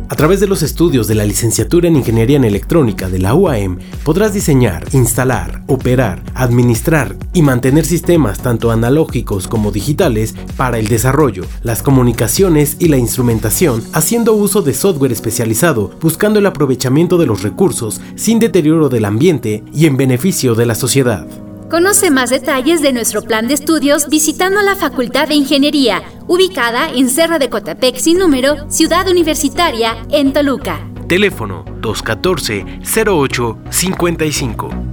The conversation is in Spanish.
A través de los estudios de la licenciatura en Ingeniería en Electrónica de la UAM, podrás diseñar, instalar, operar, administrar y mantener sistemas tanto analógicos como digitales para el desarrollo, las comunicaciones y la instrumentación, haciendo uso de software especializado, buscando el aprovechamiento de los recursos sin deterioro del ambiente y en beneficio de la sociedad. Conoce más detalles de nuestro plan de estudios visitando la Facultad de Ingeniería, ubicada en Cerro de Cotepec sin número, Ciudad Universitaria, en Toluca. Teléfono 214-0855.